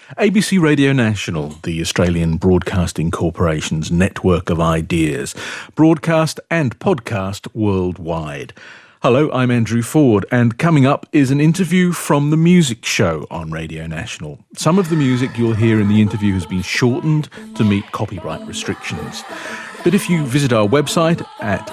ABC Radio National, the Australian Broadcasting Corporation's network of ideas, broadcast and podcast worldwide. Hello, I'm Andrew Ford, and coming up is an interview from The Music Show on Radio National. Some of the music you'll hear in the interview has been shortened to meet copyright restrictions. But if you visit our website at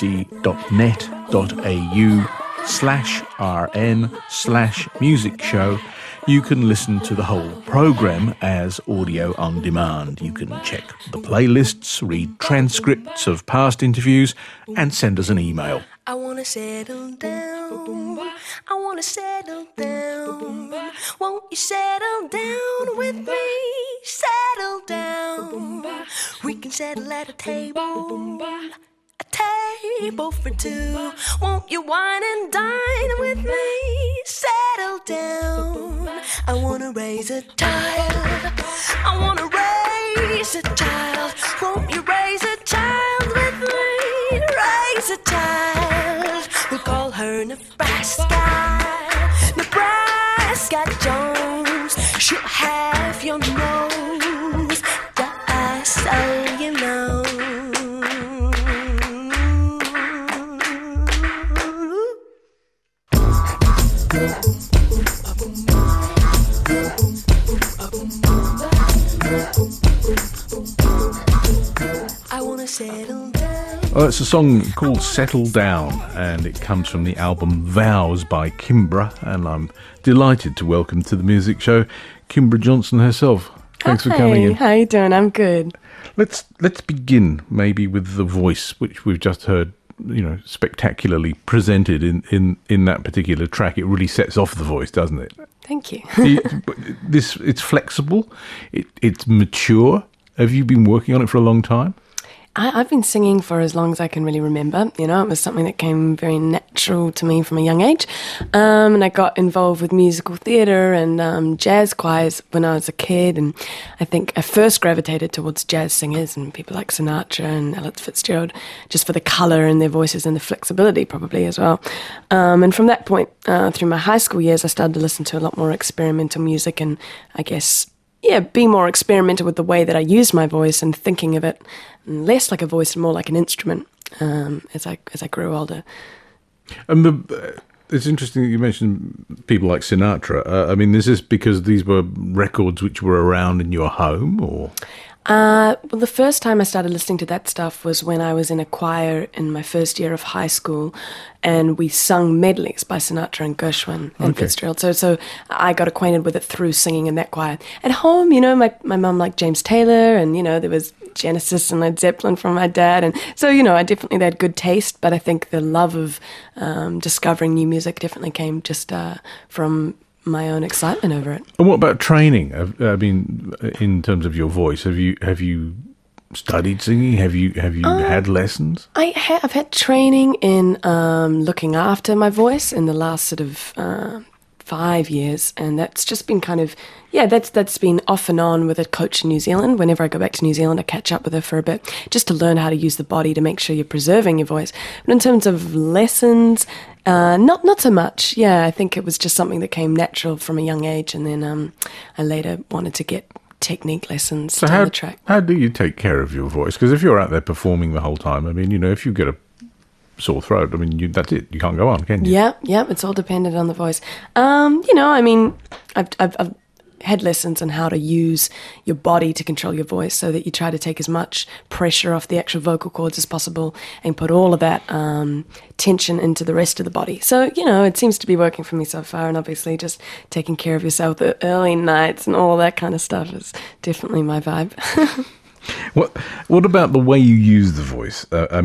abc.net.au/rn/music show, you can listen to the whole programme as audio on demand. You can check the playlists, read transcripts of past interviews, and send us an email. I wanna settle down. I wanna settle down. Won't you settle down with me? Settle down. We can settle at a table for two. Won't you wine and dine with me? Settle down. I wanna raise a child. I wanna raise a child. Won't you raise a child with me? Raise a child. We'll call her Nebraska. Nebraska Jones. She'll have your nose, just so you know. I wanna settle down. Well, it's a song called Settle Down, and it comes from the album Vows by Kimbra, and I'm delighted to welcome to the music show Kimbra Johnson herself. Thanks for coming in. How you doing? I'm good. Let's begin maybe with the voice, which we've just heard, spectacularly presented in that particular track. It really sets off the voice, doesn't it? Thank you. It's flexible, it's mature. Have you been working on it for a long time? I've been singing for as long as I can really remember. It was something that came very natural to me from a young age. And I got involved with musical theatre and jazz choirs when I was a kid. And I think I first gravitated towards jazz singers and people like Sinatra and Ella Fitzgerald, just for the colour in their voices and the flexibility probably as well. And from that point, through my high school years, I started to listen to a lot more experimental music and I guess be more experimental with the way that I used my voice and thinking of it less like a voice and more like an instrument as I grew older. And it's interesting that you mentioned people like Sinatra. Is this because these were records which were around in your home, or? Well, the first time I started listening to that stuff was when I was in a choir in my first year of high school, and we sung medleys by Sinatra and Gershwin and Fitzgerald. So I got acquainted with it through singing in that choir. At home, my mum liked James Taylor, and, there was Genesis and Led Zeppelin from my dad. And so, I definitely had good taste, but I think the love of discovering new music definitely came just from my own excitement over it. And what about training? In terms of your voice, have you studied singing? Have you had lessons? I've had training in looking after my voice in the last sort of 5 years, and that's just been kind of that's been off and on with a coach in New Zealand. Whenever I go back to New Zealand, I catch up with her for a bit just to learn how to use the body to make sure you're preserving your voice. But in terms of lessons, not so much. I think it was just something that came natural from a young age, and then I later wanted to get technique lessons down the track. How do you take care of your voice? Because if you're out there performing the whole time, if you get a sore throat, that's it. You can't go on, can you? Yeah, it's all dependent on the voice. I've had lessons on how to use your body to control your voice so that you try to take as much pressure off the actual vocal cords as possible and put all of that tension into the rest of the body. So, it seems to be working for me so far, and obviously just taking care of yourself the early nights and all that kind of stuff is definitely my vibe. What about the way you use the voice?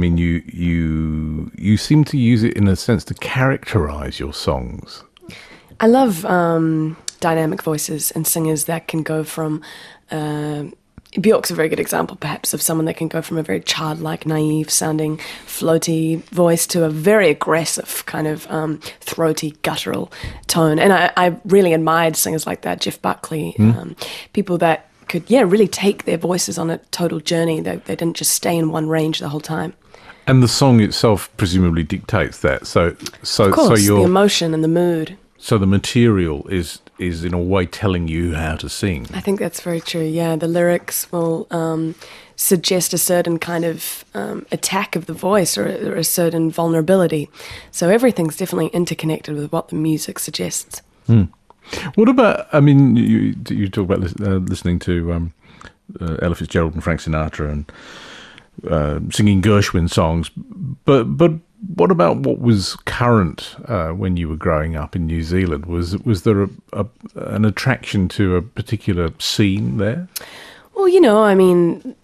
You seem to use it in a sense to characterise your songs. I love dynamic voices and singers that can go from Bjork's a very good example, perhaps, of someone that can go from a very childlike, naive sounding, floaty voice to a very aggressive kind of throaty, guttural tone. And I really admired singers like that, Jeff Buckley, people that could, really take their voices on a total journey. They didn't just stay in one range the whole time. And the song itself presumably dictates that. So of course, the emotion and the mood. So the material is is in a way telling you how to sing. I think that's very true. Yeah, the lyrics will suggest a certain kind of attack of the voice or a certain vulnerability. So everything's definitely interconnected with what the music suggests. What about, I mean, you talk about listening to Ella Fitzgerald and Frank Sinatra and singing Gershwin songs, but what about what was current when you were growing up in New Zealand? Was there an attraction to a particular scene there? Well, I mean,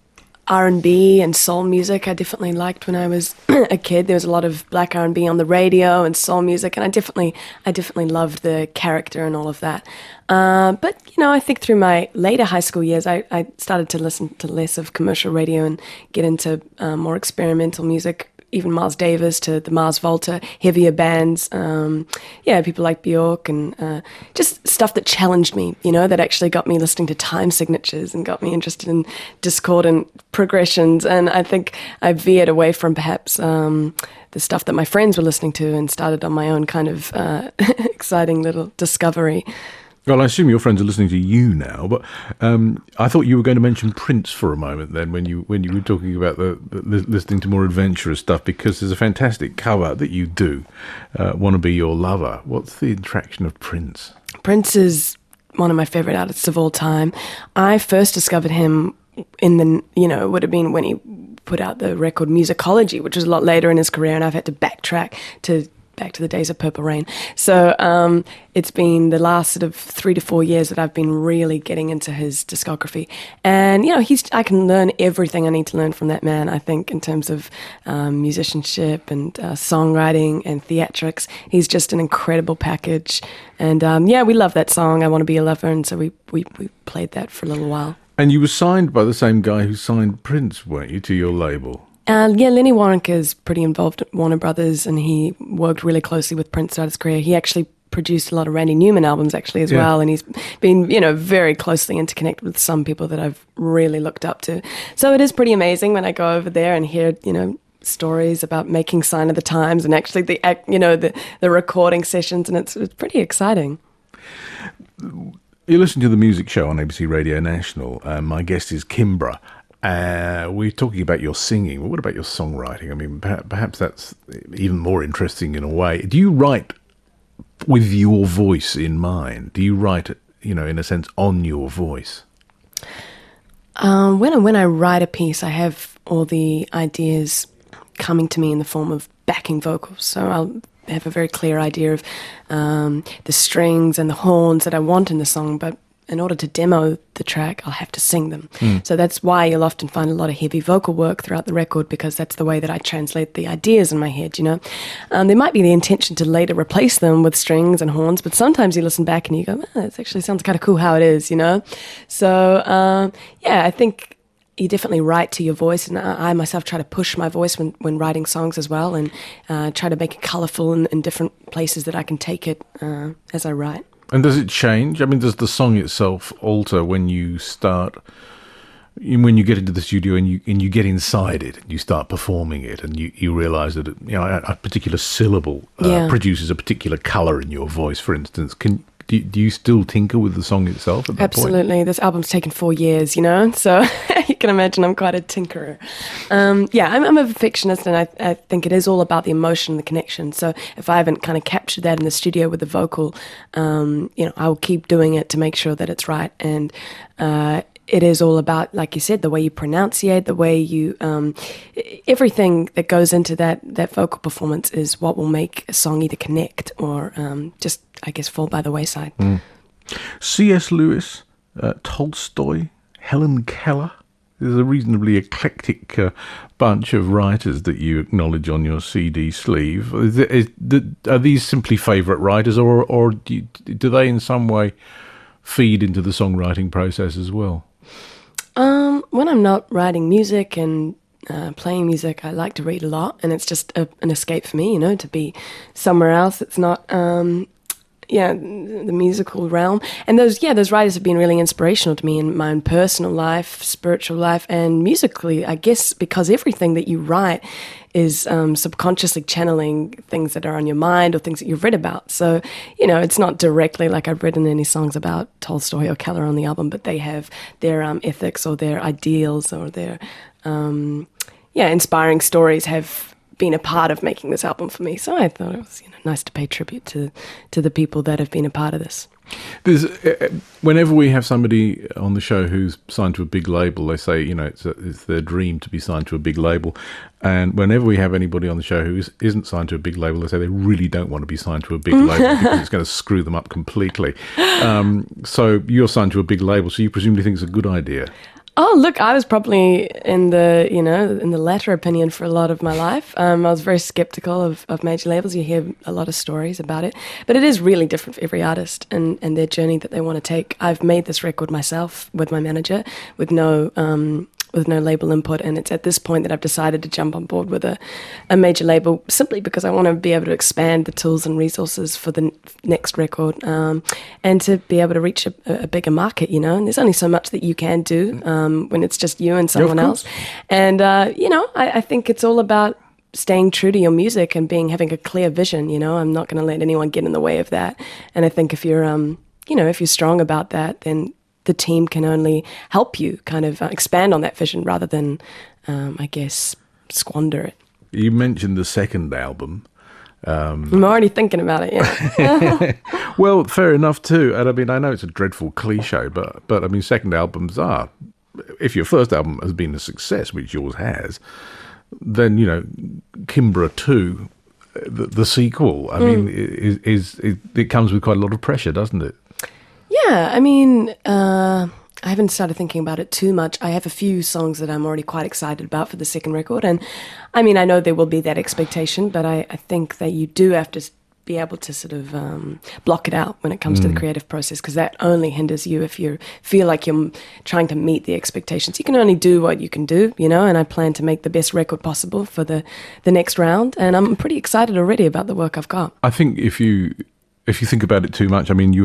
R&B and soul music I definitely liked when I was a kid. There was a lot of black R&B on the radio and soul music, and I definitely loved the character and all of that. But I think through my later high school years, I started to listen to less of commercial radio and get into more experimental music. Even Miles Davis to the Mars Volta, heavier bands, people like Bjork and just stuff that challenged me, that actually got me listening to time signatures and got me interested in discordant progressions. And I think I veered away from perhaps the stuff that my friends were listening to and started on my own kind of exciting little discovery. Well, I assume your friends are listening to you now, but I thought you were going to mention Prince for a moment then when you were talking about the listening to more adventurous stuff, because there's a fantastic cover that you do, Wanna Be Your Lover. What's the attraction of Prince? Prince is one of my favourite artists of all time. I first discovered him in the, it would have been when he put out the record Musicology, which was a lot later in his career, and I've had to backtrack back to the days of Purple Rain. So it's been the last sort of 3 to 4 years that I've been really getting into his discography. And, I can learn everything I need to learn from that man, I think, in terms of musicianship and songwriting and theatrics. He's just an incredible package. And, we love that song, I Want to Be a Lover, and so we played that for a little while. And you were signed by the same guy who signed Prince, weren't you, to your label? Lenny Waronker is pretty involved at Warner Brothers, and he worked really closely with Prince throughout his career. He actually produced a lot of Randy Newman albums actually as well, and he's been, very closely interconnected with some people that I've really looked up to. So it is pretty amazing when I go over there and hear, stories about making Sign of the Times and actually the recording sessions, and it's pretty exciting. You listen to The Music Show on ABC Radio National. My guest is Kimbra. We're talking about your singing. What about your songwriting? I mean, perhaps that's even more interesting in a way. Do you write with your voice in mind? Do you write, in a sense, on your voice? When I write a piece, I have all the ideas coming to me in the form of backing vocals. So I'll have a very clear idea of the strings and the horns that I want in the song, but in order to demo the track, I'll have to sing them. So that's why you'll often find a lot of heavy vocal work throughout the record, because that's the way that I translate the ideas in my head, There might be the intention to later replace them with strings and horns, but sometimes you listen back and you go, it actually sounds kind of cool how it is, So, I think you definitely write to your voice, and I myself try to push my voice when writing songs as well, and try to make it colourful in different places that I can take it as I write. And does it change? I mean, does the song itself alter when you get into the studio and you get inside it and you start performing it and you realise that a particular syllable produces a particular colour in your voice, for instance? Do you still tinker with the song itself at that Absolutely. point? This album's taken 4 years, so you can imagine I'm quite a tinkerer. I'm a perfectionist, and I think it is all about the emotion and the connection. So if I haven't kind of captured that in the studio with the vocal, I will keep doing it to make sure that it's right. And it is all about, like you said, the way you pronunciate, the way you, everything that goes into that vocal performance is what will make a song either connect or just, I guess, fall by the wayside. C.S. Lewis, Tolstoy, Helen Keller. There's a reasonably eclectic bunch of writers that you acknowledge on your CD sleeve. Are these simply favourite writers, or do they in some way feed into the songwriting process as well? When I'm not writing music and playing music, I like to read a lot, and it's just an escape for me, to be somewhere else. It's not, the musical realm. And those writers have been really inspirational to me in my own personal life, spiritual life, and musically, I guess, because everything that you write is subconsciously channeling things that are on your mind or things that you've read about. So, it's not directly like I've written any songs about Tolstoy or Keller on the album, but they have their ethics or their ideals or their, inspiring stories have been a part of making this album for me. So I thought it was nice to pay tribute to the people that have been a part of this. There's whenever we have somebody on the show who's signed to a big label, they say it's their dream to be signed to a big label, and whenever we have anybody on the show who isn't signed to a big label, they say they really don't want to be signed to a big label because it's going to screw them up completely. So you're signed to a big label, so you presumably think it's a good idea. Oh, look, I was probably in the latter opinion for a lot of my life. I was very skeptical of major labels. You hear a lot of stories about it, but it is really different for every artist and their journey that they want to take. I've made this record myself with my manager, with no label input, and it's at this point that I've decided to jump on board with a major label simply because I want to be able to expand the tools and resources for the next record, and to be able to reach a bigger market, and there's only so much that you can do when it's just you and someone else. And I think it's all about staying true to your music and having a clear vision. I'm not going to let anyone get in the way of that. And I think if you're if you're strong about that, then the team can only help you kind of expand on that vision rather than, I guess, squander it. You mentioned the second album. I'm already thinking about it, yeah. Well, fair enough too. And I know it's a dreadful cliche, but second albums are. If your first album has been a success, which yours has, then, Kimbra 2, the sequel, it comes with quite a lot of pressure, doesn't it? Yeah, I haven't started thinking about it too much. I have a few songs that I'm already quite excited about for the second record. And, I know there will be that expectation, but I think that you do have to be able to sort of block it out when it comes to the creative process, because that only hinders you if you feel like you're trying to meet the expectations. You can only do what you can do, and I plan to make the best record possible for the next round. And I'm pretty excited already about the work I've got. I think if you think about it too much,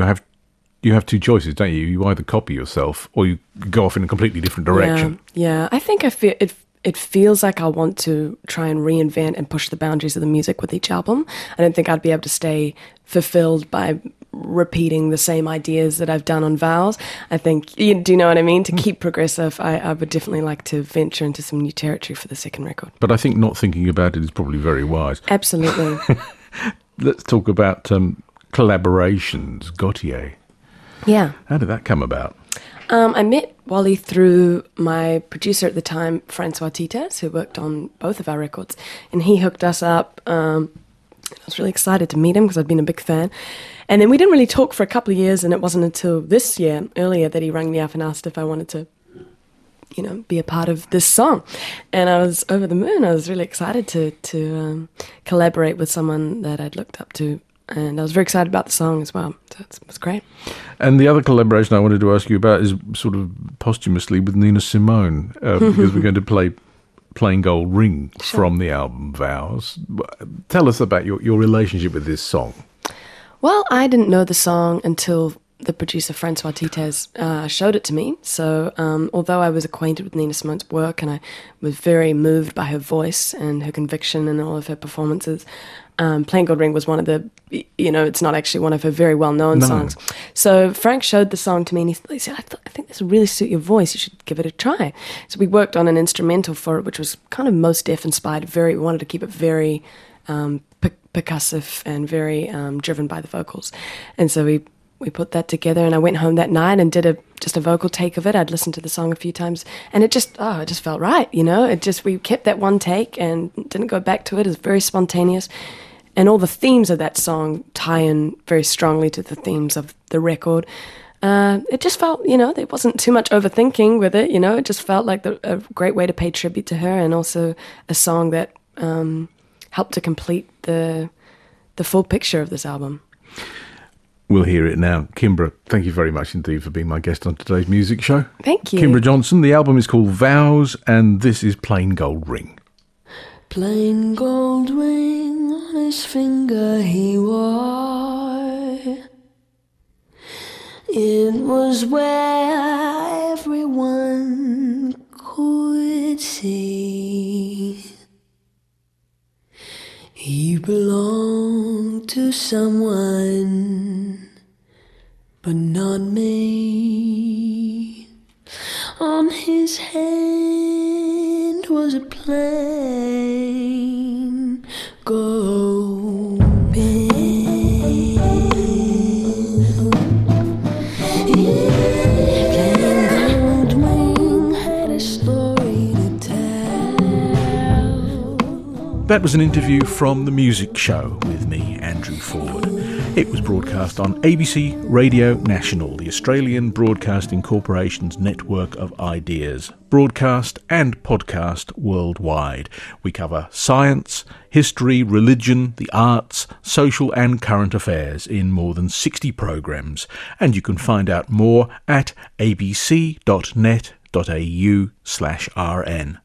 you have two choices, don't you? You either copy yourself or you go off in a completely different direction. Yeah. I think it feels like I want to try and reinvent and push the boundaries of the music with each album. I don't think I'd be able to stay fulfilled by repeating the same ideas that I've done on Vows. I think, do you know what I mean? To keep progressive, I would definitely like to venture into some new territory for the second record. But I think not thinking about it is probably very wise. Absolutely. Let's talk about collaborations, Gautier. Yeah. How did that come about? I met Wally through my producer at the time, Francois Tites, who worked on both of our records, and he hooked us up. I was really excited to meet him because I'd been a big fan. And then we didn't really talk for a couple of years, and it wasn't until this year, earlier, that he rang me up and asked if I wanted to, be a part of this song. And I was over the moon. I was really excited to collaborate with someone that I'd looked up to. And I was very excited about the song as well. So it was great. And the other collaboration I wanted to ask you about is sort of posthumously with Nina Simone, because we're going to play Plain Gold Ring from the album Vows. Tell us about your relationship with this song. Well, I didn't know the song until the producer Francois Tites showed it to me. So although I was acquainted with Nina Simone's work and I was very moved by her voice and her conviction and all of her performances, Plain Gold Ring was one of the, it's not actually one of her very well-known songs. So Frank showed the song to me and he said, I think this will really suit your voice. You should give it a try. So we worked on an instrumental for it, which was kind of Mos Def inspired. We wanted to keep it very percussive and very driven by the vocals. And so we put that together, and I went home that night and did just a vocal take of it. I'd listened to the song a few times, and it just felt right, we kept that one take and didn't go back to it. It was very spontaneous, and all the themes of that song tie in very strongly to the themes of the record. It just felt, there wasn't too much overthinking with it, it just felt like a great way to pay tribute to her, and also a song that helped to complete the full picture of this album. We'll hear it now. Kimbra, thank you very much indeed for being my guest on today's music show. Thank you. Kimbra Johnson. The album is called Vows, and this is Plain Gold Ring. Plain gold ring on his finger he wore, It was where everyone could see he belonged to someone, but not me. On his hand was a plain gold pen. Plain gold wing had a story to tell. That was an interview from The Music Show with me, Andrew Ford. It was broadcast on ABC Radio National, the Australian Broadcasting Corporation's network of ideas, broadcast and podcast worldwide. We cover science, history, religion, the arts, social and current affairs in more than 60 programs, and you can find out more at abc.net.au/rn.